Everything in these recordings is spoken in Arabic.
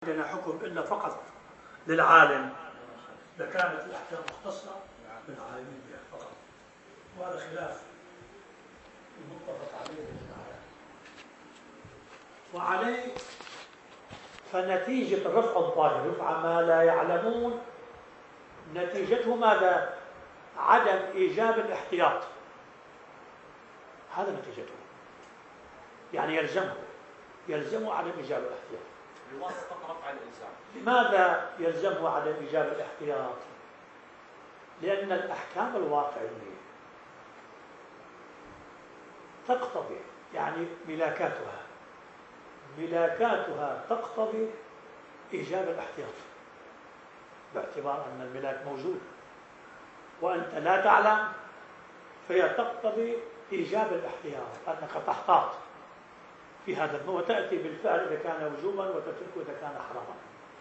عندنا حكم إلا فقط للعالم لكانت الأحكام مختصة بالعالمين بها فقط، وهذا خلاف المتفق عليه بالعالم. وعليه فنتيجة رفع الظاهر، رفع ما لا يعلمون، نتيجته ماذا؟ عدم إيجاب الاحتياط. هذا نتيجته، يعني يلزمه عدم إيجاب الاحتياط. بواسطة رفع الإلزام. لماذا يلزمه عدم إيجاب الاحتياط؟ لأن الأحكام الواقعية تقتضي، يعني ملاكاتها تقتضي إيجاب الاحتياط، باعتبار أن الملاك موجود وأنت لا تعلم، فهي تقتضي إيجاب الاحتياط، أنك تحتاط في هذا الموضوع، وتأتي بالفعل إذا كان وجوبا وتتركه إذا كان حراما.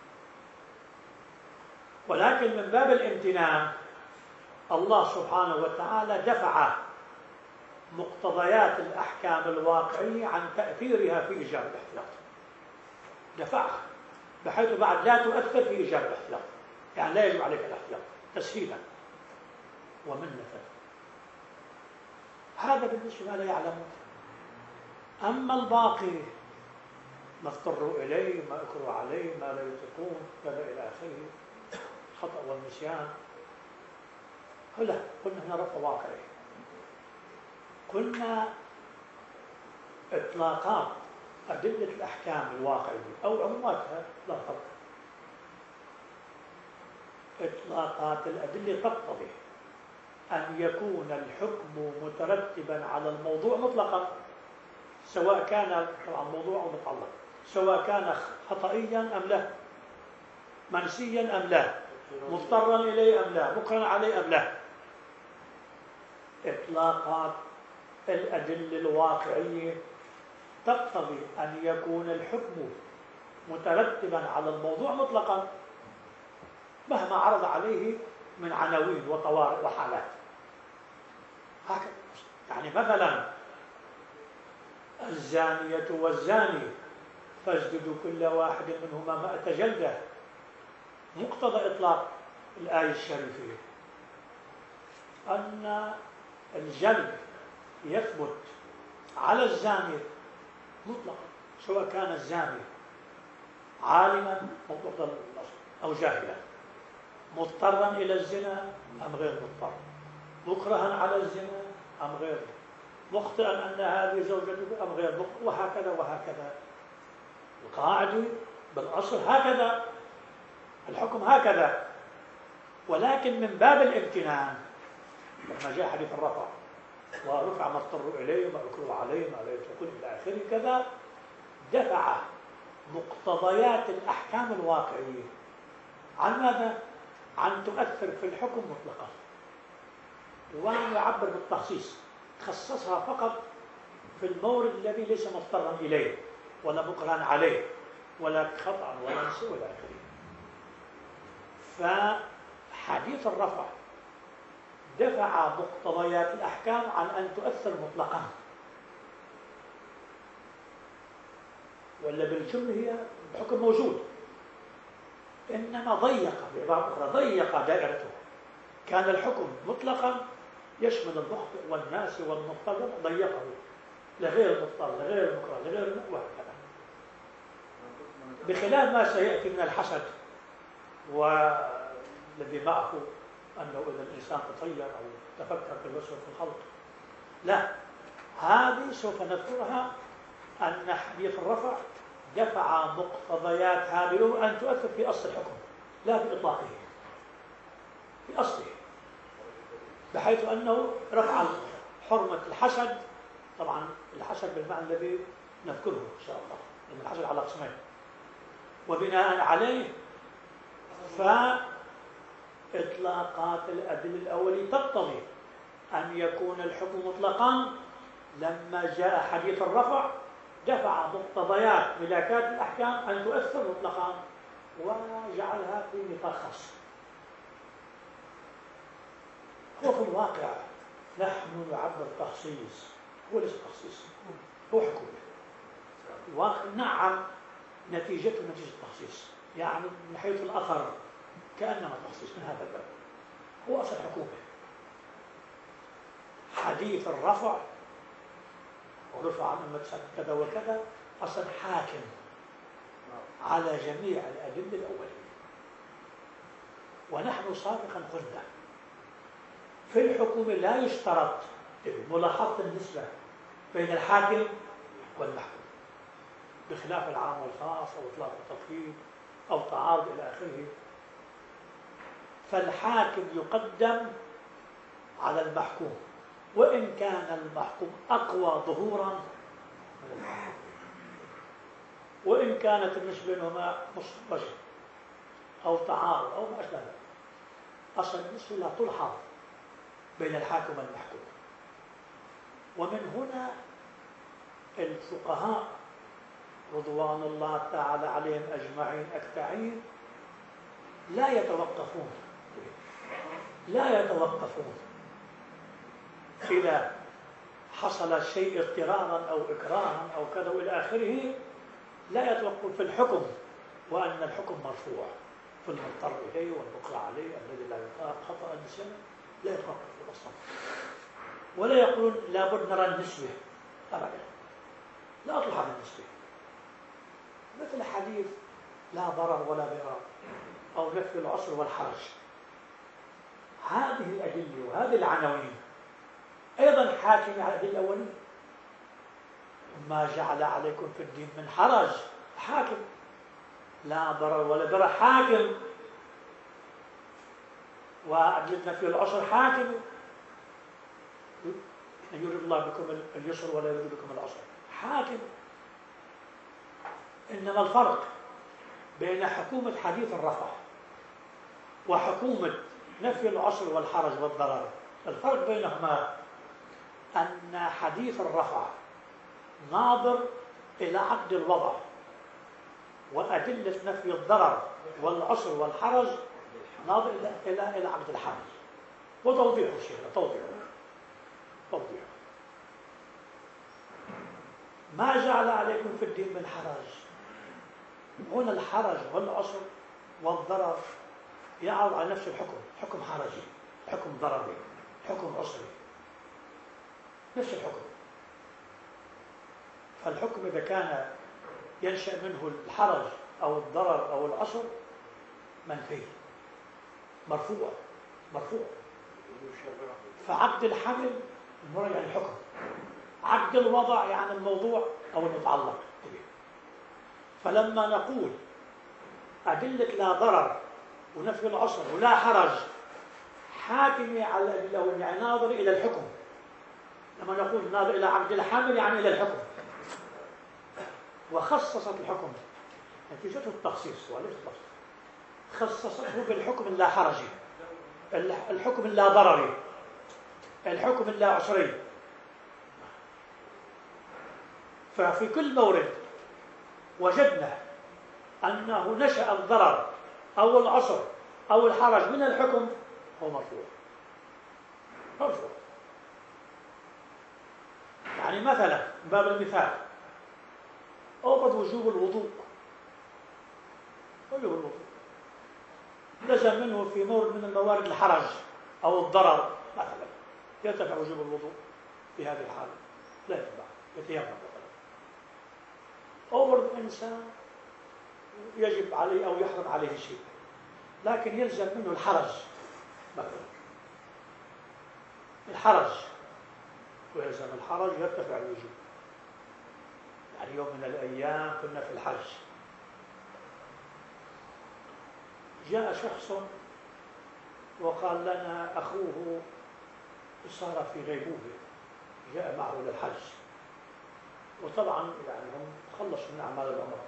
ولكن من باب الامتنان الله سبحانه وتعالى دفع مقتضيات الأحكام الواقعية عن تأثيرها في إيجاب الاحتياط، دفعها بحيث بعد لا تؤثر في إيجاب الاحتياط، يعني لا يجب عليك الاحتياط تسهيلا ومنة. هذا بالنسبة ما لا يعلمون. أما الباقي ما اضطروا إليه، ما أكروا عليه، ما لا يطيقون، كذا إلى آخره، الخطأ والنسيان، لا، قلنا هنا رفع واقعي. قلنا إطلاقات أدلة الأحكام الواقعية أو عموماتها لا فرق. إطلاقات الأدلة تقتضي أن يكون الحكم مترتبا على الموضوع مطلقا، سواء كان طبعا موضوع أو متعلق، سواء كان خطئيا أم لا، منسيا أم لا، مضطرا إليه أم لا، مكرها عليه أم لا. إطلاقات الأدلة الواقعية تقتضي أن يكون الحكم مترتبا على الموضوع مطلقا مهما عرض عليه من عناوين وطوارئ وحالات. هكذا يعني مثلا الزانية والزاني فاجلدوا كل واحد منهما 100 جلدة، مقتضى إطلاق الآية الشريفة أن الجلد يثبت على الزاني مطلقا، سواء كان الزاني عالما أو جاهلا، مضطرا إلى الزنا أم غير مضطر، مكرها على الزنا أم غير مخطئا أن هذه زوجته أم غير مخطئ، وهكذا وهكذا. القاعدة بالأصل هكذا، الحكم هكذا. ولكن من باب الامتنان لما جاء حديث الرفع ورفع ما اضطروا إليه، ما أكروا عليه، ما لا يتركون إلى آخره كذا، دفع مقتضيات الأحكام الواقعية عن ماذا؟ عن تؤثر في الحكم مطلقا، وأن يعبر بالتخصيص، خصصها فقط في المورد الذي ليس مضطرا إليه ولا مكرها عليه ولا خطأ ولا نسي ولا آخره. فحديث الرفع دفع مقتضيات الأحكام عن أن تؤثر مطلقا، ولا بالجملة هي الحكم موجود، إنما ضيق، بعبارة أخرى ضيق دائرته. كان الحكم مطلقا يشمل المخطئ والناس والمضطر، ضيقه لغير المضطر، لغير المكره، لغير المكره، وهكذا. بخلاف ما سيأتي من الحسد والذي معه أنه إذا الإنسان تطير أو تفكر في الوسوسة في الخلق، لا، هذه سوف نذكرها، أن حديث الرفع دفع مقتضيات هذه أن تؤثر في أصل الحكم لا في إطلاقه، في أصله، بحيث أنه رفع حرمة الحسد. طبعا الحسد بالمعنى الذي نذكره إن شاء الله، لأن الحسد على قسمين، وبناء عليه فإطلاقات الأدلة الأولية تقتضي أن يكون الحكم مطلقا. لما جاء حديث الرفع دفع مقتضيات ملاكات الأحكام أن تؤثر مطلقا وجعلها في نطاق خاص. هو في الواقع نحن نعبر تخصيص، هو ليس تخصيص، هو حكم. نعم نتيجته نتيجة التخصيص، يعني من حيث الأثر كأنما تخصيص من هذا الباب. هو أصل حكومة حديث الرفع ورفع عن أمة كذا وكذا، أصل حاكم على جميع الأدلة الأولية. ونحن سابقا قلنا في الحكومة لا يشترط ملاحظة النسبة بين الحاكم والمحكوم، بخلاف العام والخاص أو إطلاق التطبيق أو تعارض إلى آخره. فالحاكم يقدم على المحكوم وإن كان المحكوم أقوى ظهورا من المحكوم، وإن كانت النسبة بينهما مصطلح أو تعارض أو ما أشبه ذلك. أصل النسبة لا تلحظ بين الحاكم والمحكوم. ومن هنا الفقهاء رضوان الله تعالى عليهم أجمعين أكتعين لا يتوقفون إذا حصل شيء اضطرارا أو إكراها أو كذا وإلى آخره، لا يتوقف في الحكم وأن الحكم مرفوع في المضطر إليه والمقرع عليه الذي لا يطاق خطأ النسيان، لا يتوقف أصلا. ولا يقولون لابد نرى النسبة أبدا، لا أطلع عن النسبة، مثل حديث لا ضرر ولا ضرار أو نفي العسر والحرج. هذه الأدلة وهذه العناوين أيضا حاكمة على الأدلة الأولية. ما جعل عليكم في الدين من حرج، حاكم. لا ضرر ولا ضرر، حاكم. وأدلة نفي العسر حاكم. أن يريد الله بكم اليسر ولا يريد بكم العسر، حاكم. إنما الفرق بين حكومة حديث الرفع وحكومة نفي العسر والحرج والضرر، الفرق بينهما أن حديث الرفع ناظر إلى عقد الوضع، وأدلة نفي الضرر والعسر والحرج ناظر إلى عقد الحمل. وتوضيحه شيء، توضيحه ما جعل عليكم في الدين من حرج. هنا الحرج والعسر والضرر يعرض على نفس الحكم، حكم حرجي، حكم ضرري، حكم عسري، نفس الحكم. فالحكم إذا كان ينشأ منه الحرج أو الضرر أو العسر منفي، مرفوع. فعقد الحمل المراد يعني الحكم، عقد الوضع يعني الموضوع أو المتعلق به. فلما نقول أدلة لا ضرر ونفي العسر ولا حرج حاكمة على الأدلة، يعني ناظر إلى الحكم. لما نقول ناظر إلى عقد الحمل يعني إلى الحكم، وخصصت الحكم نتيجته التخصيص وليس التخصيص، خصصته بالحكم اللا حرجي، الحكم اللا ضرري، الحكم اللا عسري. ففي كل مورد وجدنا أنه نشأ الضرر أو العسر أو الحرج من الحكم هو مرفوع. يعني مثلا باب المثال أوجد وجوب الوضوء، لزم منه في مورد من الموارد الحرج أو الضرر مثلا، يرتفع وجوب الوضوء في هذه الحالة، لا يتبع، يتيمم مثلا. أوجد إنسان يجب عليه أو يحرم عليه شيء، لكن يلزم منه الحرج مثلا، الحرج، ويلزم الحرج يرتفع الوجوب. يعني يوم من الأيام كنا في الحج، جاء شخص وقال لنا أخوه صار في غيبوبة، جاء معه للحج، وطبعا يعني هم خلصوا من أعمال العمرة،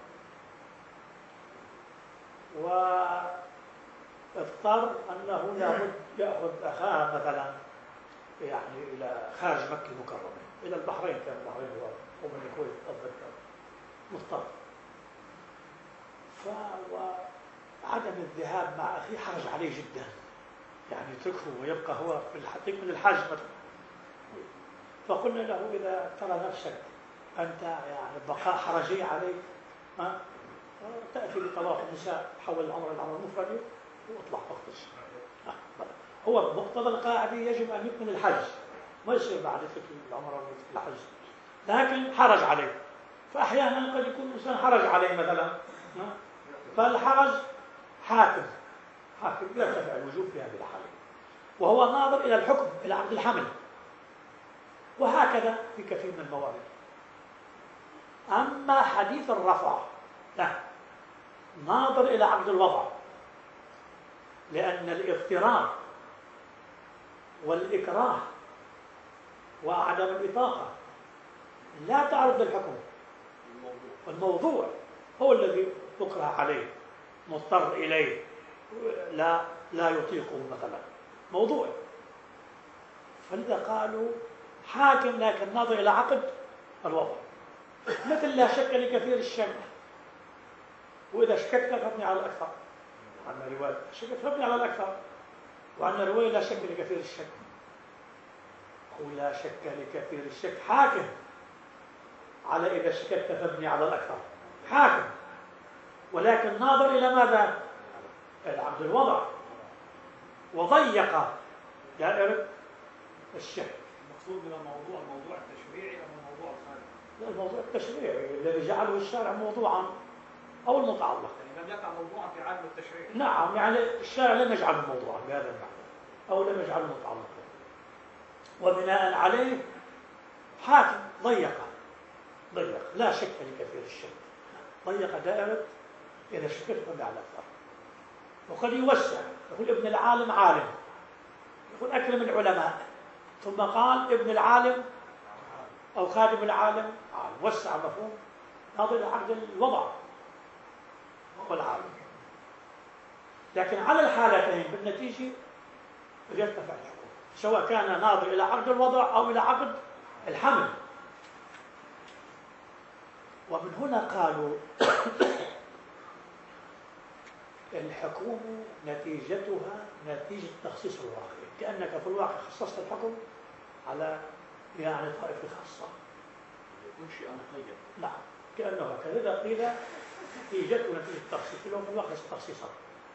واضطر أنه لابد يأخذ أخاه مثلا يعني إلى خارج مكة المكرمة، إلى البحرين، كان البحرين هو ومن الكويت أتذكر، مضطر. وعدم الذهاب مع أخيه حرج عليه جدا، يعني يتركه ويبقى هو في الحقيقة من الحاج مثلا. فقلنا له إذا ترى نفسك أنت يعني بقاء حرجي عليك، تأتي بطواف النساء، تحول العمرة للعمرة المفردة واطلع تغطس. هو مقتضى القاعدة يجب أن يكمل الحج، ما يصير بعد يترك العمرة الحج، لكن حرج عليه. فأحيانا قد يكون الإنسان حرج عليه مثلا، فالحرج حاكم يرتفع الوجوب في هذه الحالة، وهو ناظر إلى الحكم، إلى عقد الحمل، وهكذا في كثير من الموارد. أما حديث الرفع لا، ناظر إلى عقد الوضع، لأن الاضطرار والإكراه وعدم الإطاقة لا تعرض للحكم، والموضوع هو الذي يكره عليه، مضطر إليه، لا يطيقه مثلا، موضوع. فلذا قالوا حاكم لكن ناظر إلى عقد الوضع، مثل لا شك لكثير الشك، وإذا شككت فابني على الأكثر. عندنا رواية شككت فابني على الأكثر، وعندنا رواية لا شك لكثير الشك، ولا شك لكثير الشك حاكم على إذا شككت فابني على الأكثر، حاكم، ولكن ناظر إلى ماذا؟ إلى عقد الوضع، وضيق دائرة الشك. المقصود من الموضوع التشريعي أم الموضوع الخارجي؟ لا، الموضوع التشريعي الذي جعله الشارع موضوعا أو المتعلق. يعني لم يقع موضوعا في عالم التشريع. نعم، يعني الشارع لم يجعله موضوعا بهذا المعنى، أو لم يجعله متعلقا، وبناء عليه حاكم ضيق لا شك لكثير الشك، ضيق دائرة إذا شككت فبني على الأكثر. وقد يوسع، يقول ابن العالم عالم، يقول أكرم العلماء، ثم قال ابن العالم أو خادم العالم عالم، وسع مفهوم ناظر إلى عقد الوضع وهو العالم. لكن على الحالتين بالنتيجة يرتفع الحكم، سواء كان ناظر إلى عقد الوضع أو إلى عقد الحمل. ومن هنا قالوا الحكومة نتيجتها نتيجة تخصيص الواقع، كأنك في الواقع خصصت الحكم على يعني طائفة خاصة، ينشئ مقيد. نعم، كأنه هكذا قيل نتيجته نتيجة التخصيص، اللي هو في الواقع تخصيصا.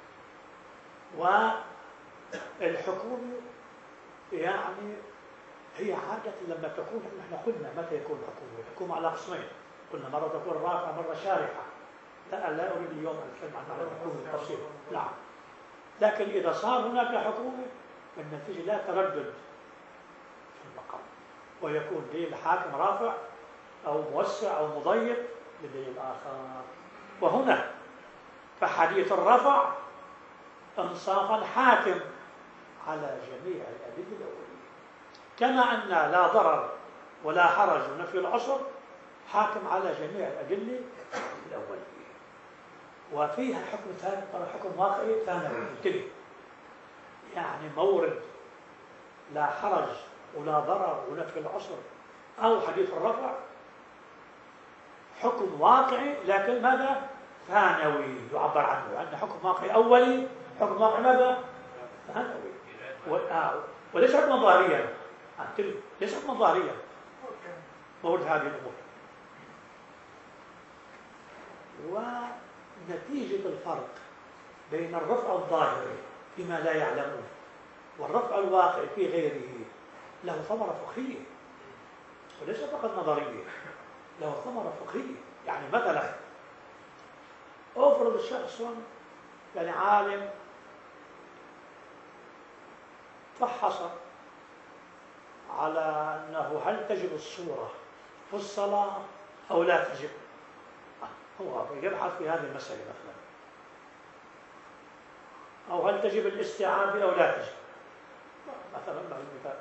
والحكومة يعني هي عادة لما تكون، نحن قلنا متى يكون الحكومة على قسمين، قلنا مرة تكون رافعة مرة شارحة. لا أريد اليوم أن أتكلم عن الحكومة بالتفصيل، نعم، لكن إذا صار هناك حكومة النتيجة لا تردد في المقام، ويكون دليل الحاكم رافع أو موسع أو مضيق لدليل آخر. وهنا فحديث الرفع انصافا حاكم على جميع الأدلة الأولية، كما أن لا ضرر ولا حرج ونفي العسر حاكم على جميع الأدلة الأولية. وفيها حكم ثاني، حكم واقعي ثانوي، يعني مورد لا حرج ولا ضرر ونفي العسر أو حديث الرفع حكم واقعي، لكن ماذا؟ ثانوي يعبر عنه، عندنا حكم واقعي أولي، حكم واقعي ماذا؟ ثانوي. وليس حكما ظاهريا، ليس حكما ظاهريا، مورد هذه الأمور. ونتيجة الفرق بين الرفع الظاهري فيما لا يعلمون والرفع الواقعي في غيره له ثمرة فقهية، وليس فقط نظرية، له ثمرة فقهية. يعني مثلا أفرض شخص يعني عالم فحص على أنه هل تجب الصورة في الصلاة أو لا تجب، هو يبحث في هذه المسألة مثلا، أو هل تجب الاستعاذة أو لا تجب مثلا، مثال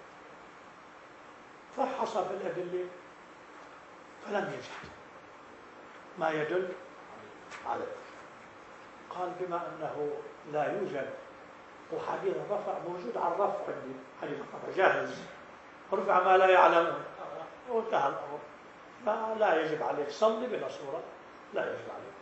فحص في الأدلة فلم يجد ما يدل عليه، قال بما أنه لا يوجد وحديث الرفع موجود على الرفع، عندي حديث الرفع جاهز، رفع ما لا يعلمون وانتهى الأمر، فلا يجب عليه صلي بلا صورة، لا يجب عليه.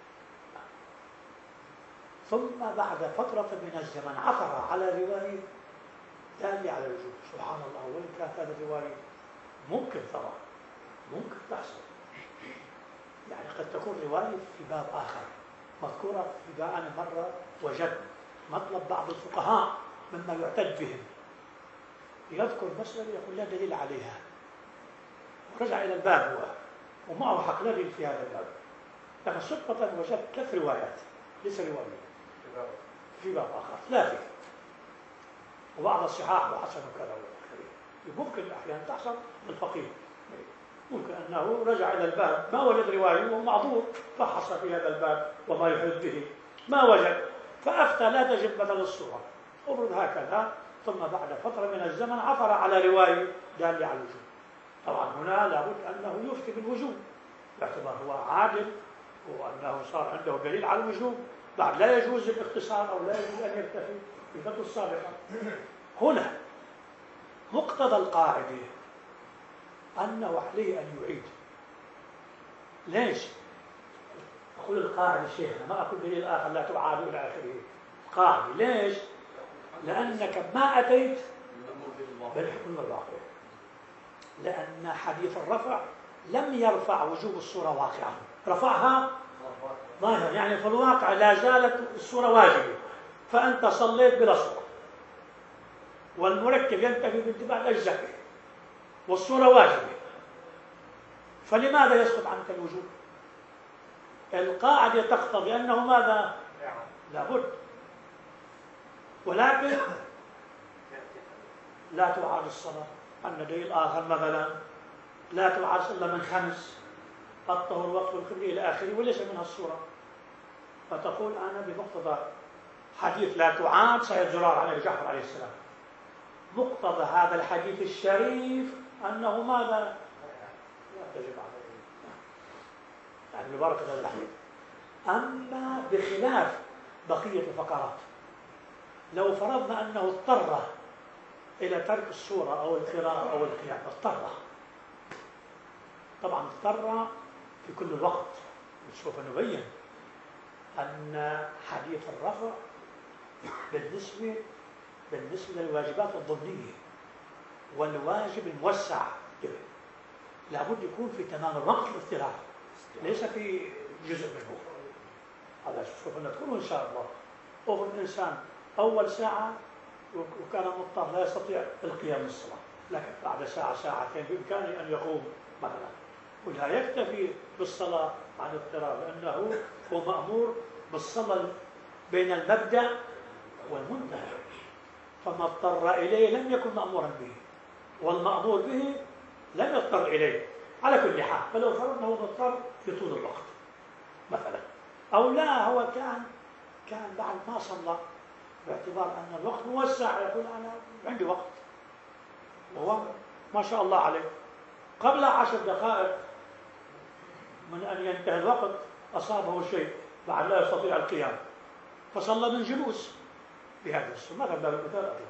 ثم بعد فترة من الزمن عثر على رواية دالة على الوجوب، سبحان الله، وإن كانت هذه الرواية ممكن ترى، ممكن تحصل، يعني قد تكون رواية في باب آخر مذكورة في باب. أنا مرة وجدت مطلب بعض الفقهاء مما يعتد بهم، يذكر مسألة يقول لا دليل عليها، ورجع إلى الباب هو ومعه حق لا دليل في هذا الباب، لكن صدفة وجدت 3 روايات، ليس رواية في باب آخر 3، وبعض الصحاح وحسن وكذا ممكن أحيانا تحصل للفقيه، ممكن أنه رجع إلى الباب ما وجد رواية وهو معذور، فحص في هذا الباب وما يحيط به ما وجد، فأفتى لا تجب بدل الصورة، أبرد هكذا، ثم بعد فترة من الزمن عثر على رواية دالة على الوجوب. طبعا هنا لابد أنه يفتي بالوجوب باعتبار هو عادل وأنه صار عنده دليل على الوجوب، بعد لا يجوز الاختصار أو لا يجوز أن يكتفي بفتوى السابقة. هنا مقتضى القاعدة أنه عليه أن يعيد. ليش؟ أقول القاعدة شيخنا، ما أقول دليل آخر لا تعاد إلى آخره. قاعدة ليش؟ لأنك ما أتيت بالحكم الواقع، لأن حديث الرفع لم يرفع وجوب الصورة واقعا، رفعها ظاهر، يعني في الواقع لا زالت الصورة واجبة، فأنت صليت بلا صورة والمركب ينتفي بانتفاع الأجزاء والصورة واجبة، فلماذا يسقط عنك الوجوب؟ القاعدة تقتضي أنه ماذا؟ لابد، ولكن لا تعاد الصلاة. عندنا دليل آخر مثلا لا تعاد إلا من 5 الطهر الوقت والقبل إلى آخره وليس منها الصورة، فتقول أنا بمقتضى حديث لا تعاد سيد زرار عليه جعفر عليه السلام، مقتضى هذا الحديث الشريف أنه ماذا؟ لا تجب عليه، يعني ببركة هذا الحديث. أما بخلاف بقية الفقرات، لو فرضنا أنه اضطر إلى ترك الصورة أو القراءة أو القيام، اضطر، طبعا اضطر في كل الوقت، سوف نبين أن حديث الرفع بالنسبة للواجبات الضمنية والواجب الموسع لابد يكون في تمام الوقت الاضطرار، ليس في جزء منه. هذا سوف نذكره إن شاء الله. أو الإنسان أول ساعة وكان مضطر لا يستطيع القيام بالصلاة، لكن بعد ساعة ساعتين بإمكانه أن يقوم مثلا، ولا يكتفي بالصلاة عن اضطرار، لأنه هو مأمور بالصلاة بين المبدأ والمنتهى، فما اضطر إليه لم يكن مأمورا به، والمأمور به لم يضطر إليه على كل حال. فلو فرضنا هو مضطر في طول الوقت مثلا، أو لا هو كان بعد ما صلى باعتبار أن الوقت موسع، يقول أنا عندي وقت، وهو ما شاء الله عليه قبل 10 دقائق من أن ينتهي الوقت أصابه شيء بعد لا يستطيع القيام، فصلى من جلوس بهذا السنة مثلا، باب المثال أطلق.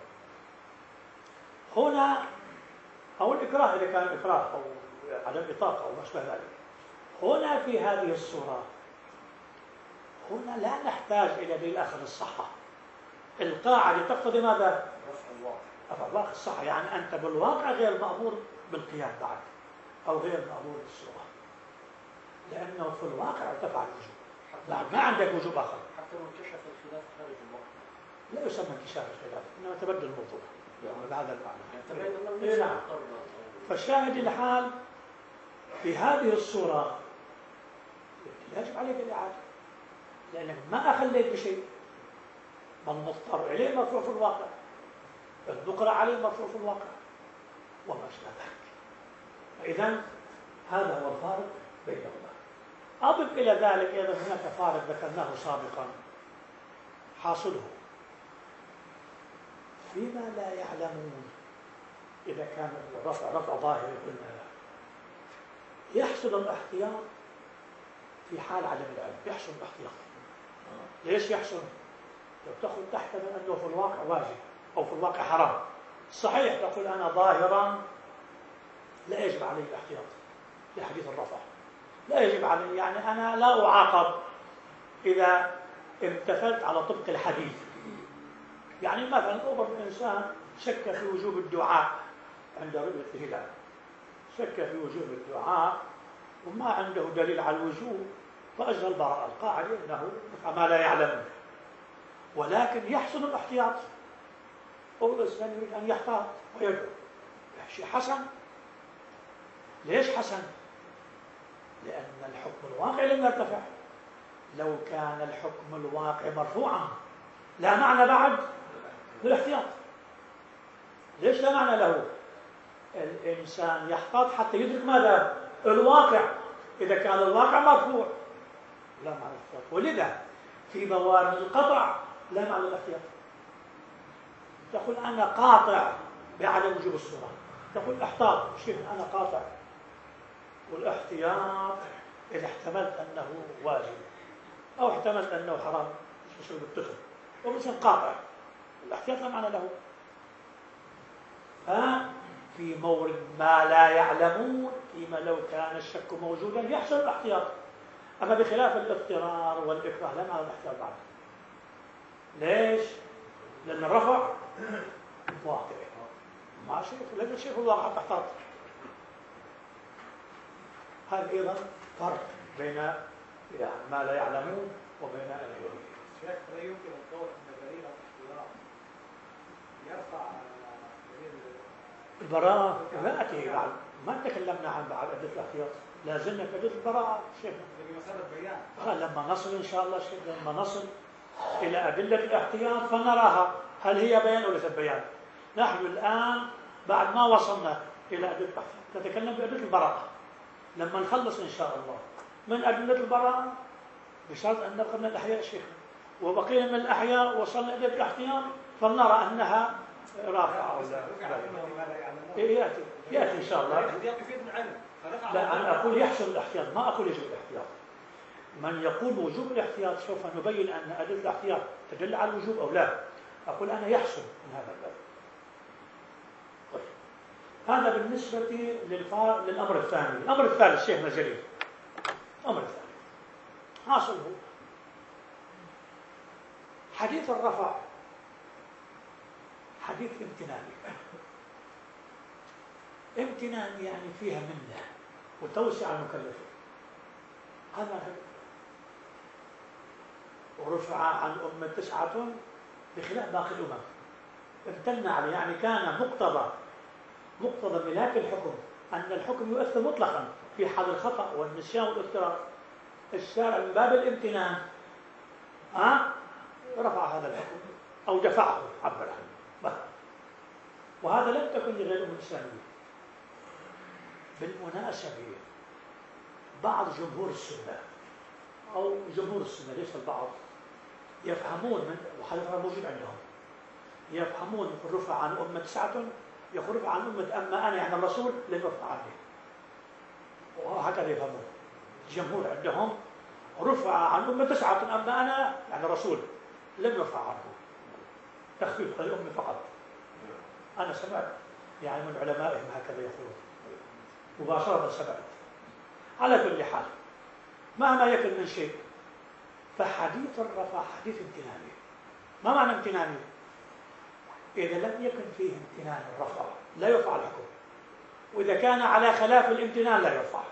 هنا أو الإكراه إذا كان إكراه أو عدم إطاقة أو ما شابه ذلك، هنا في هذه الصورة هنا لا نحتاج إلى دليل آخر الصحة. القاعدة تقتضي ماذا؟ رفع الواقع الصحة، يعني أنت بالواقع غير مأمور بالقيام بعد أو غير مأمور بالصورة، لأنه في الواقع ارتفع الوجوب، بعد ما عندك وجوب آخر. حتى لو انكشف الخلاف خارج الوقت لا يسمى انكشاف الخلاف، إنما تبدل الموضوع بهذا المعنى. يعني نعم. فالشاهد الحال في هذه الصورة يجب عليك الإعادة، لأنك ما أخليت بشيء، بل مضطر إليه مرفوع في الواقع، المقرأ عليه مرفوع في الواقع وما شابه ذلك. فإذا هذا هو الفارق بينهما. أضف إلى ذلك أيضا هناك فارق ذكرناه سابقا، حاصله فيما لا يعلمون إذا كان رفع ظاهر قلنا يحصل الاحتياط في حال عدم العلم، يحصل الاحتياط. ليش يحصل؟ لو تأخذ تحتمل أنه في الواقع واجب أو في الواقع حرام، صحيح تقول أنا ظاهرا لا يجب علي الاحتياط لحديث الرفع، لا يجب علي، يعني أنا لا أعاقب إذا امتثلت على طبق الحديث. يعني مثلا أمر الإنسان شك في وجوب الدعاء عند رؤية الهلال، شك في وجوب الدعاء وما عنده دليل على الوجوب فأجرى البراءة. القاعدة أنه يفعل ما لا يعلم، ولكن يحسن الاحتياط. أو الإنسان يريد أن يحتاط ويدعو، شيء حسن. ليش حسن؟ لأن الحكم الواقع لم يرتفع. لو كان الحكم الواقع مرفوعا لا معنى بعد للاحتياط. ليش لا معنى له؟ الإنسان يحتاط حتى يدرك ماذا؟ الواقع. إذا كان الواقع مرفوع لا معنى الاحتياط. ولذا في موارد القطع لا معنى الاحتياط. تقول أنا قاطع بعدم وجوب الصورة، تقول احتاط شيخ أنا قاطع. والاحتياط إذا احتملت أنه واجب أو احتملت أنه حرام شرب التخم ومثلا قاطع، الاحتياط لا معنى له. ففي مورد ما لا يعلمون فيما لو كان الشك موجودا يحصل الاحتياط. أما بخلاف الاضطرار والإكراه لا معنى الاحتياط بعد. ليش؟ لأن الرفع واقع مع شيء لازم الشيء هو الواقع تحتاط. هذا أيضا فرق بين يعني ما لا يعلمون وبين العلم. شيخ لا يمكن القول أن دليل الاحتياط يرفع دليل البراءة يأتي بعد. ما تكلمنا عن بعد أدلة الاحتياط، لا زلنا في أدلة البراءة شيخنا. بمسألة بيان. لما نصل إن شاء الله شيخ، لما نصل إلى أدلة الاحتياط فنراها هل هي بيان أو ليست بيان. نحن الآن بعد ما وصلنا إلى أدلة الاحتياط نتكلم بأدلة البراءة. لما نخلص إن شاء الله من أدلة البراءة بشرط أن نبقى من الأحياء شيخنا، وبقينا من الأحياء وصلنا إلى الاحتياط فنرى أنها رافعة أو لا. يأتي إن شاء الله. الاحتياط يفيد العلم. لا أنا أقول يحسن الاحتياط، ما أقول يجب الاحتياط. من يقول وجوب الاحتياط سوف نبين أن أدلة الاحتياط تدل على الوجوب أو لا. أقول أنا يحسن من هذا الباب. طيب. هذا بالنسبة للأمر الثاني. الأمر الثالث شيخنا الجليل، الأمر الثاني حاصل هو حديث الرفع حديث امتناني. امتنان يعني فيها منة وتوسع المكلفين. هذا ورفع عن أمة 9 بخلاف باقي الأمم. امتنع عليه يعني كان مقتضى ملاك الحكم أن الحكم يؤثر مطلقا في حال الخطأ والنسيان والاضطرار. الشارع من باب الامتنان رفع هذا الحكم أو دفعه عبر عنه. وهذا لم تكن لغير الأمة الإسلامية. بالمناسبة بعض جمهور السنة أو جمهور السنة ليس البعض يفهمون من وهذا موجود عندهم يفهمون الرفع عن أمة 9 يقول رفع عن أمة أما أنا يعني الرسول لم يرفع عني. وهكذا يفهمون الجمهور عندهم رفع عن أمة 9 أما أنا يعني الرسول لم يرفع عنه. تخفيف الأمة فقط. أنا سمعت يعني من علمائهم هكذا يقولون مباشرة سمعت. على كل حال مهما يكن من شيء فحديث الرفع حديث امتناني. ما معنى امتناني؟ إذا لم يكن فيه امتنان الرفع لا يرفع الحكم، وإذا كان على خلاف الامتنان لا يرفع.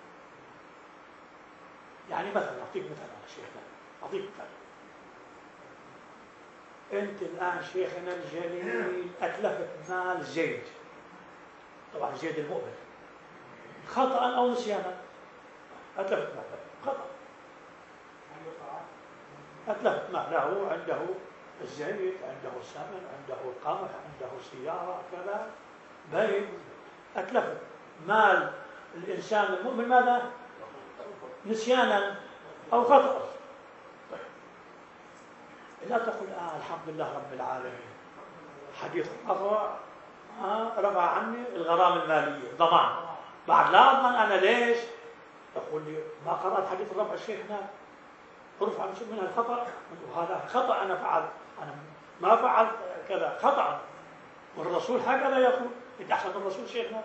يعني مثلا أعطيك مثلا يا شيخنا، أعطيك مثلا. أنت الآن شيخنا الجليل أتلفت مال زيد، طبعا زيد المؤمن، خطأ أو نسيانا أتلفت ماله خطأ، أتلفت ماله عنده الزيت، عنده السمن، عنده القمح، عنده سيارة كذا بين، أتلفت مال الإنسان المؤمن ماذا؟ نسيانا أو خطأ. طيب. لا تقول الحمد لله رب العالمين حديث رفع عني الغرامة المالية ضمان، بعد لا أضمن أنا ليش؟ تقول لي ما قرأت حديث الرفع الشيخنا رفع منها الخطأ، وهذا خطأ أنا فعلت، أنا ما فعلت كذا خطأ، والرسول هكذا يقول. أنت أحسن من الرسول شيخنا.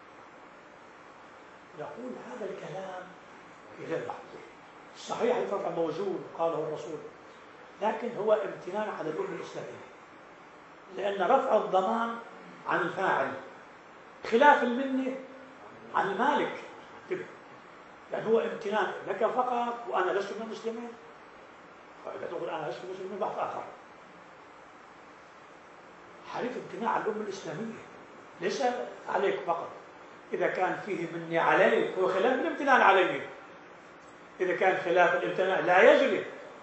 يقول هذا الكلام غير محفوظ. صحيح الرفع موجود قاله الرسول، لكن هو امتنان على الأمة الإسلامية، لأن رفع الضمان عن الفاعل خلاف المنة عن المالك. يعني هو امتنان لك فقط وأنا لست من المسلمين. فإذا تقول أنا لست من المسلمين بحث آخر. حديث امتناع على الأمة الإسلامية ليس عليك فقط. إذا كان فيه مني عليك هو خلاف الامتنان علي. إذا كان خلاف الامتناع لا يجري.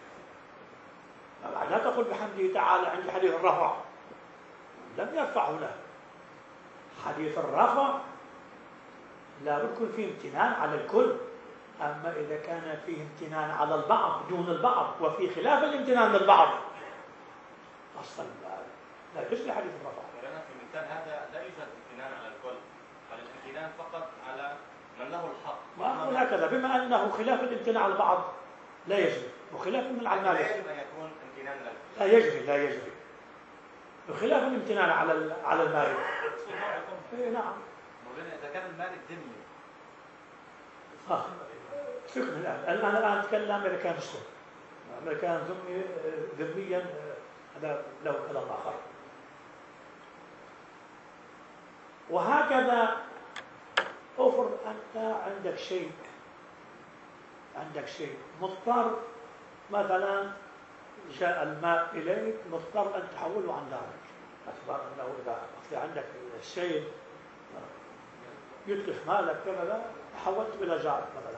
لا تقل بحمده تعالى عند حديث الرفع، لم يرفعه له. حديث الرفع لا يكون فيه امتنان على الكل. أما إذا كان فيه امتنان على البعض دون البعض وفي خلاف الامتنان للبعض أصلا لا يجري حديث الرفع. ولنا في المثال هذا لا يوجد امتنان على الكل، بل الامتنان فقط على من له الحق. وهكذا بما أنه خلاف الامتنان على البعض لا يجري، وخلاف من على المالك لا يجب أن يكون امتنان للكل. لا يجري بخلاف الامتنان على المالك. نعم. إذا كان المالك ذمي فقه الآن أتكلم إذا كان مسلم. إذا كان ذميا هذا له كلام آخر. وهكذا أفرض أنت عندك شيء مضطر، مثلا جاء الماء إليك مضطر أن تحوله عن دارك، باعتبار أنه إذا عندك شيء يتلف مالك كذا حولته إلى جارك مثلا،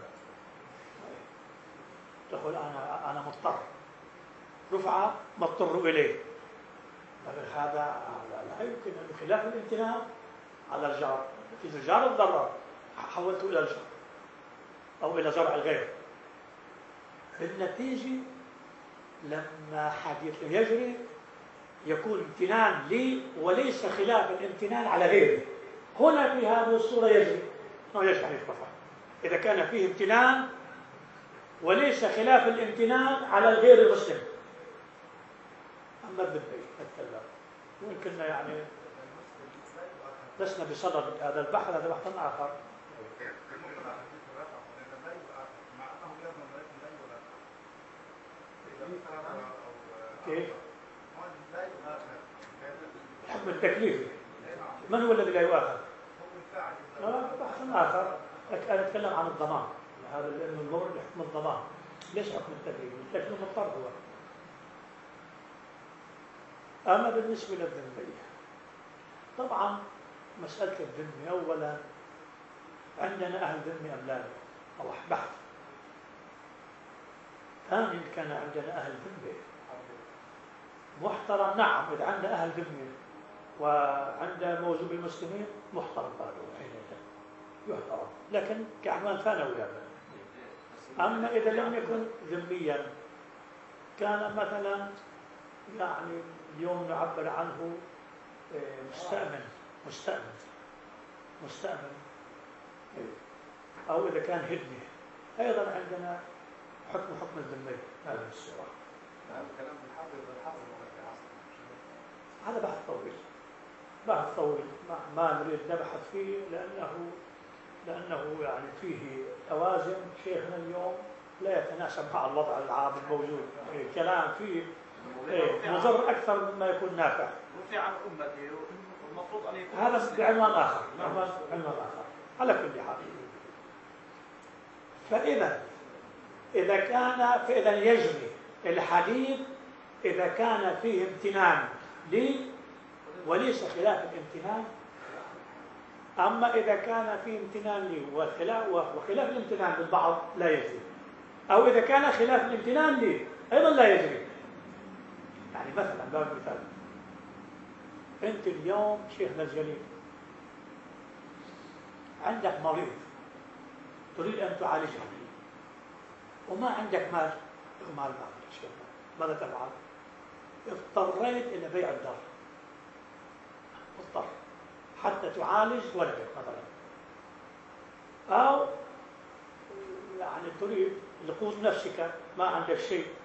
تقول أنا مضطر، رفع مضطر إليه، هذا لا يمكن أن خلاف الامتنان على الجار. في الجار الضرر حولته إلى الجار أو إلى زرع الغير. بالنتيجة لما حديث يجري يكون امتنان لي وليس خلاف الامتنان على غيري. هنا في هذه الصورة يجري حديث رفع إذا كان فيه امتنان وليس خلاف الامتنان على الغير المسلم. أما الذمي نتكلم ممكن يعني لسنا بصدد هذا البحث، هذا بحث آخر. كيف؟ الحكم التكليفي من هو الذي لا يؤاخذ؟ بحث آخر. أنا أتكلم عن الضمان، هذا لأنه المورد حكم الضمان ليس حكم التكليف. التكليف مضطر هو. أما بالنسبة للذمية طبعا مسألة الذمة أولا عندنا أهل ذمة أم لا؟ أو بحث. ثانيا كان عندنا أهل ذمة محترم. نعم إذا عندنا أهل ذمة وعند موجود المسلمين محترم بعده حينئذ يحترم، لكن كعنوان ثانوي هذا. أما إذا لم يكن ذميا كان مثلا يعني اليوم نعبر عنه مستأمن أو إذا كان هدنة أيضا عندنا حكم الذمي. هذه الصورة. هذا بحث طويل ما نريد نبحث فيه لأنه يعني فيه توازن. شيخنا اليوم لا يتناسب مع الوضع العام الموجود. كلام فيه مضر أكثر مما يكون نافع. وفي عن أمتي والمفروض أن يكون هذا بعنوان آخر. على كل حال. فإذا يجري الحديث إذا كان فيه امتنان لي وليس خلاف الامتنان. أما إذا كان فيه امتنان لي وخلاف الامتنان للبعض لا يجري، أو إذا كان خلاف الامتنان لي أيضا لا يجري. يعني مثلا باب مثال، أنت اليوم شيخنا الجليل عندك مريض تريد أن تعالجه وما عندك مال شيخنا، ماذا تفعل؟ اضطريت إلى بيع الدار، مضطر حتى تعالج ولدك مثلا، أو يعني تريد لقوت نفسك، ما عندك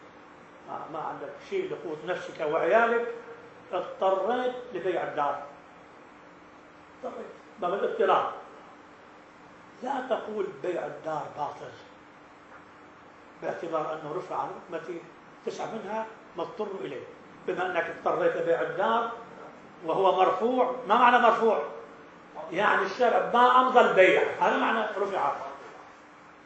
شيء لقوت نفسك وعيالك، اضطريت لبيع الدار. اضطريت باب الاضطرار. لا تقول بيع الدار باطل باعتبار أنه رفع عن أمتي 9 منها مضطر إليه. بما أنك اضطريت لبيع الدار وهو مرفوع. ما معنى مرفوع؟ يعني الشرع ما أمضى البيع، هذا معنى رفع.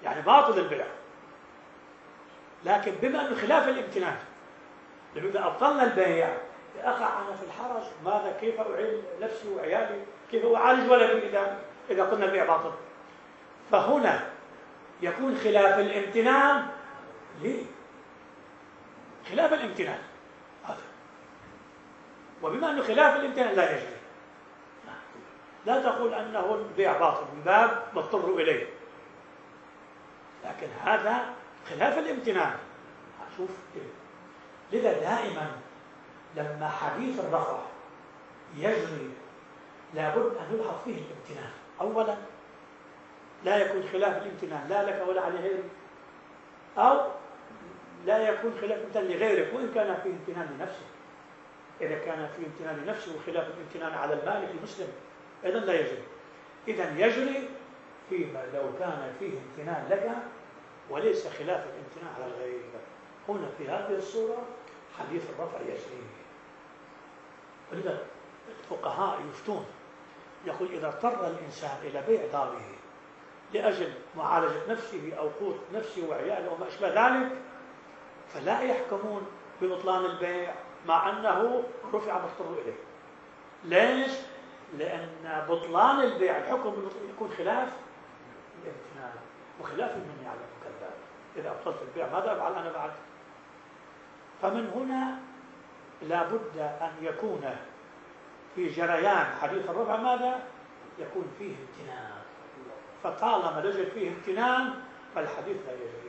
يعني باطل البيع. لكن بما أنه خلاف الامتنان، لأنه إذا أبطلنا البيع أقع أنا في الحرج، ماذا كيف أعين نفسي وعيالي، كيف أعالج ولدي إذا قلنا البيع باطل. فهنا يكون خلاف الامتنان. ليه؟ خلاف الامتنان هذا، وبما أنه خلاف الامتنان لا يجري. لا تقول أنه البيع باطل من باب مضطر إليه، لكن هذا خلاف الامتنان. شوف لذا دائما لما حديث الرفع يجري لابد أن يلحظ فيه الامتنان. أولا لا يكون خلاف الامتنان لا لك ولا على غيرك، أو لا يكون خلاف الامتنان لغيرك وإن كان فيه امتنان لنفسه. إذا كان فيه امتنان لنفسه وخلاف الامتنان على المالك المسلم إذن لا يجري. إذن يجري فيما لو كان فيه امتنان لك وليس خلاف الامتنان على الغير. هنا في هذه الصورة حديث الرفع يجري. ولذا الفقهاء يفتون، يقول إذا اضطر الإنسان إلى بيع داره لأجل معالجة نفسه أو قوت نفسه وعياله وما أشبه ذلك، فلا يحكمون ببطلان البيع مع أنه رفع مضطر إليه. ليش؟ لأن بطلان البيع الحكم يكون خلاف الامتنان وخلاف المنع على المكذب. إذا أبطلت البيع ماذا أفعل أنا بعد؟ فمن هنا لابد أن يكون في جريان حديث الرفع ماذا؟ يكون فيه امتنان. فطالما نجد فيه امتنان فالحديث لا يجري.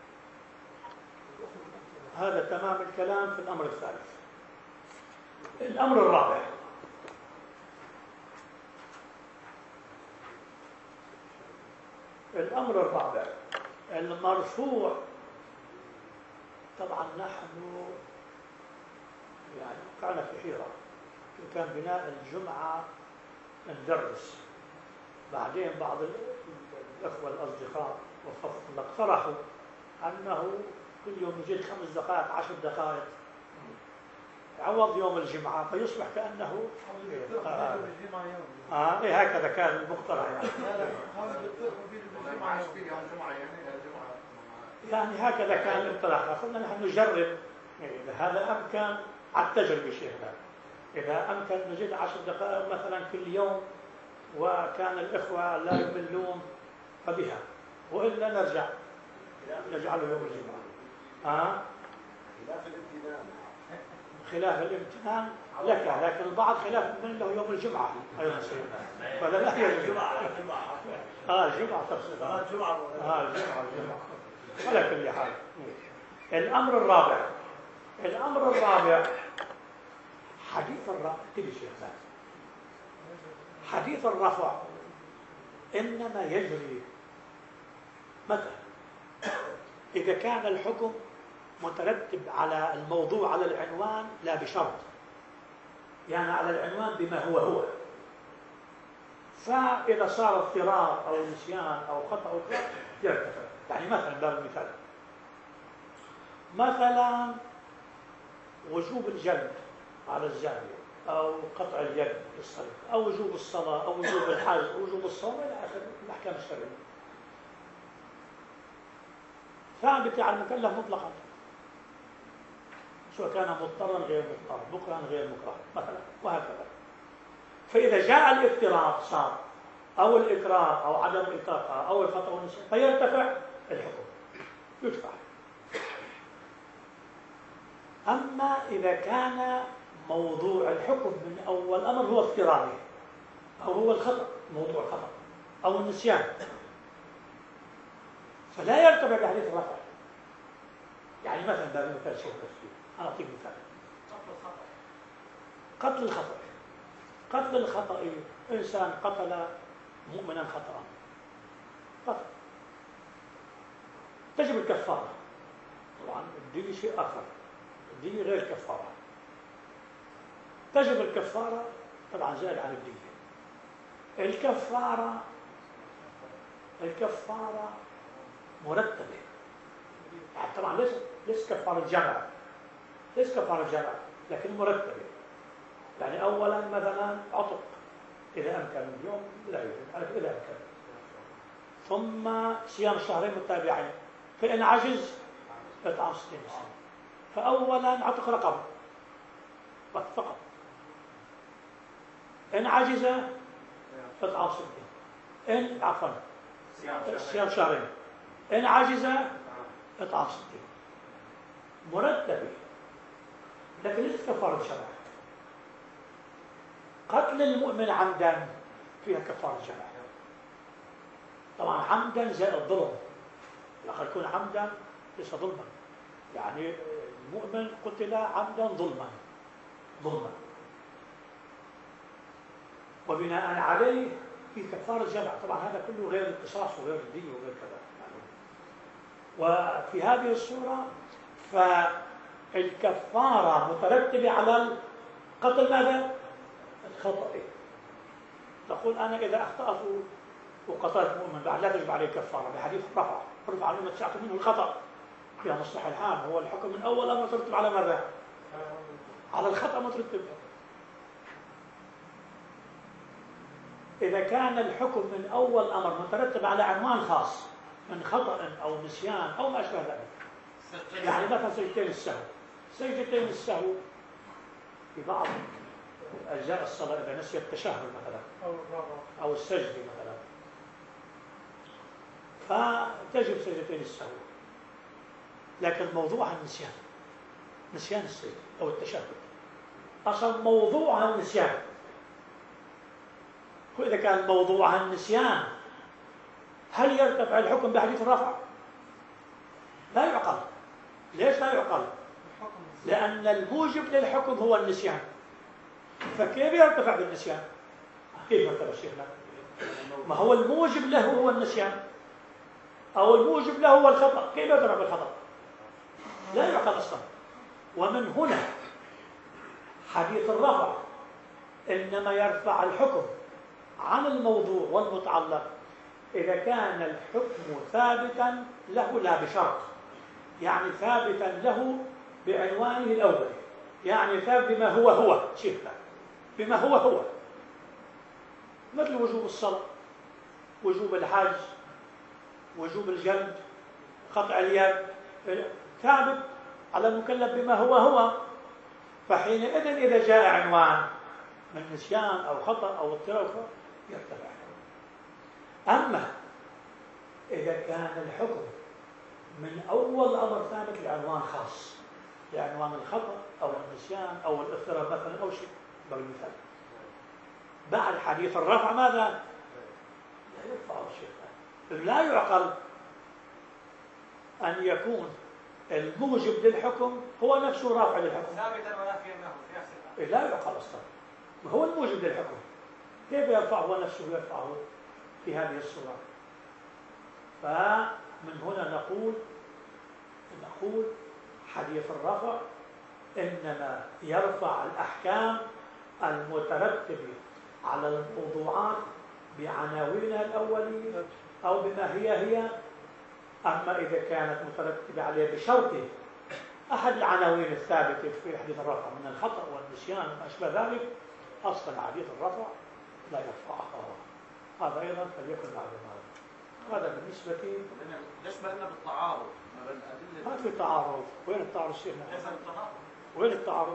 هذا تمام الكلام في الأمر الثالث. الأمر الرابع، المرفوع. طبعا نحن يعني وقعنا في حيرة. كان بناء الجمعة ندرس، بعدين بعض الأخوة الأصدقاء وفقهم الله اقترحوا أنه كل يوم يجي 5 دقائق 10 دقائق عوض يوم الجمعة، فيصبح كأنه هكذا كان المقترح يعني هكذا كان المقترح. قلنا نحن نجرب إذا هذا أمكن على التجربة شيخنا، إذا أمكن نجد 10 دقائق مثلا كل يوم وكان الإخوة لا يملون فبها، وإلا نجعله يوم الجمعة. خلاف الامتنان لك، لكن البعض خلاف من له يوم الجمعة أيضا سيدنا، فلا لا هي الجمعة تفصيل الجمعة على كل حال. الأمر الرابع حديث الرفع. حديث الرفع إنما يجري متى؟ إذا كان الحكم مترتب على الموضوع على العنوان لا بشرط، يعني على العنوان بما هو. فإذا صار اضطرار أو نسيان أو خطأ أو كذا يرتفع. يعني مثلا باب المثال، مثلا وجوب الجلد على الزاني أو قطع اليد بالصريح أو وجوب الصلاة أو وجوب الحج أو وجوب الصوم إلى آخر الأحكام الشرعية ثابتة على المكلف مطلقا، سواء كان مضطرا غير مضطر، مكرها غير مكره مثلا، وهكذا. فإذا جاء الاضطرار صار أو الإكراه أو عدم الإطاقة أو الخطأ والنسيان فيرتفع الحكم، يدفع. أما إذا كان موضوع الحكم من أول أمر هو اضطراري أو هو الخطأ، موضوع الخطأ أو النسيان، فلا يرتفع بحديث الرفع. يعني مثلا باب المثال شيخ تفسير، أنا أعطيك مثال. قتل الخطأ إنسان قتل مؤمنا خطأ قتل، تجب الكفارة. طبعا الدين شيء آخر، الدين غير الكفارة. تجب الكفارة طبعا زائد عن الدين. الكفارة مرتبة، يعني طبعا ليس كفارة جمع، لكن مرتبة. يعني أولا مثلا عتق إذا أمكن، اليوم لا يوجد إذا أمكن. ثم صيام شهرين متابعين، فإن عجز إطعام 60 مسكين. فأولا عتق رقبة فقط، إن عجز إطعام 60، إن عفوا صيام شهرين، إن عجز إطعام 60 مرتبة. لكن ليس كفارة شرع. قتل المؤمن عمدا فيها كفارة شرع. طبعا عمدا زائد الظلم، لأخر يكون عمدا ليس ظلما، يعني المؤمن قتل عمدا ظلما، وبناء عليه في كفارة جمع. طبعا هذا كله غير القصاص وغير الدية وغير كذا. وفي هذه الصورة فالكفارة مترتبة على القتل ماذا؟ الخطأ. تقول أنا إذا أخطأت وقتلت مؤمن بعد لا تجب عليه كفارة، بحديث رفع عنه ما تسعته منه الخطأ فيها مصلح الحال. هو الحكم من أول أمر مترتب على ماذا؟ على الخطأ مترتب. إذا كان الحكم من أول أمر مترتب على عنوان خاص من خطأ أو نسيان أو ما أشبه ذلك، يعني مثلا سجدتين السهو في بعض أجزاء الصلاة إذا نسي التشهد مثلا أو السجد مثلا، فتجب سجدتين السهو، لكن موضوعها نسيان السجد أو التشهد، أصلا موضوعها النسيان. وإذا كان موضوعها النسيان هل يرتفع الحكم بحديث الرفع؟ لا يعقل. ليش لا يعقل؟ لأن الموجب للحكم هو النسيان، فكيف يرتفع بالنسيان؟ كيف يرتفع شيخنا؟ ما هو الموجب له هو النسيان أو الموجب له هو الخطأ، كيف يرتفع بالخطأ؟ لا يعقل أصلا. ومن هنا حديث الرفع إنما يرفع الحكم عن الموضوع والمتعلق إذا كان الحكم ثابتا له لا بشرط، يعني ثابتا له بعنوانه الأول، يعني ثابت بما هو شيخنا، بما هو مثل وجوب الصلاة، وجوب الحج، وجوب الجلد، قطع اليد، ثابت على المكلف بما هو. فحينئذ إذا جاء عنوان من نسيان أو خطأ أو اضطراب يرتفع. أما إذا كان الحكم من أول أمر ثابت لعنوان خاص، لعنوان الخطأ أو النسيان أو الاضطراب مثلا أو شيء، بالمثال بعد حديث الرفع ماذا؟ لا يرفع الشيء. لا يعقل أن يكون الموجب للحكم هو نفسه رافع للحكم ثابتا ونافيا له في نفس الوقت. لا يعقل أصلا. ما هو الموجب للحكم، كيف يرفعه هو نفسه يرفعه في هذه الصورة؟ فمن هنا نقول حديث الرفع إنما يرفع الأحكام المترتبة على الموضوعات بعناوينها الأولية أو بما هي. أما إذا كانت مترتبة عليه بشرط أحد العناوين الثابتة في حديث الرفع من الخطأ والنسيان وما أشبه ذلك، أصلا حديث الرفع لا يرفعها. هذا أيضا فليكن معلومات. هذا بالنسبة ليش بقينا بالتعارض؟ ما في تعارض. وين التعارض شيخنا؟ وين التعارض؟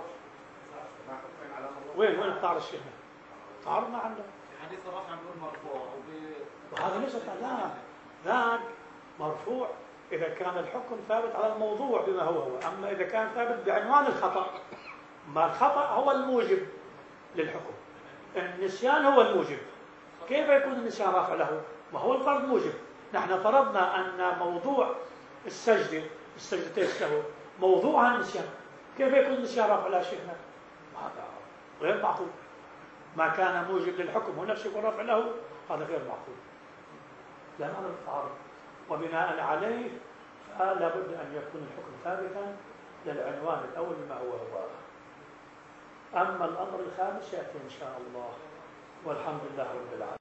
وين التعارض شيخنا؟ تعارض ما عنده. حديث الرفع بيقول مرفوع وهذا ليس ذاك مرفوع إذا كان الحكم ثابت على الموضوع بما هو. أما إذا كان ثابت بعنوان الخطأ، ما الخطأ هو الموجب للحكم، النسيان هو الموجب. كيف يكون النسيان رافع له؟ ما هو الفرض موجب. نحن فرضنا أن موضوع السجدتين السهو موضوعها النسيان، كيف يكون النسيان رافع له شيخنا؟ هذا غير معقول. ما كان موجب للحكم هو نفسه يكون رافع له، هذا غير معقول. لا معنى التعارض. وبناء عليه فلا بد أن يكون الحكم ثابتا للعنوان الأول بما هو. أما الأمر الخامس يأتي إن شاء الله، والحمد لله رب العالمين.